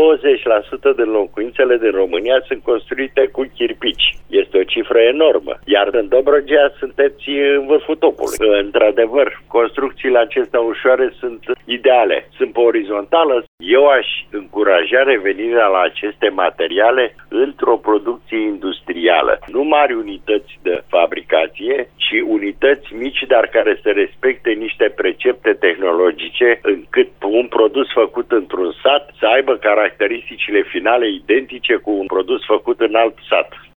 din locuințele din România sunt construite cu chirpici. Este o cifră enormă. Iar în Dobrogea sunteți în vârful topului. Într-adevăr, construcțiile acestea ușoare sunt ideale. Sunt pe orizontală. Eu aș încuraja revenirea la aceste materiale într-o producție industrială. Nu mari unități de fabricație, ci unități mici, dar care să respecte niște precepte tehnologice, încât un produs făcut într-un sat să aibă caracteristicile finale identice cu un produs făcut în alt sat.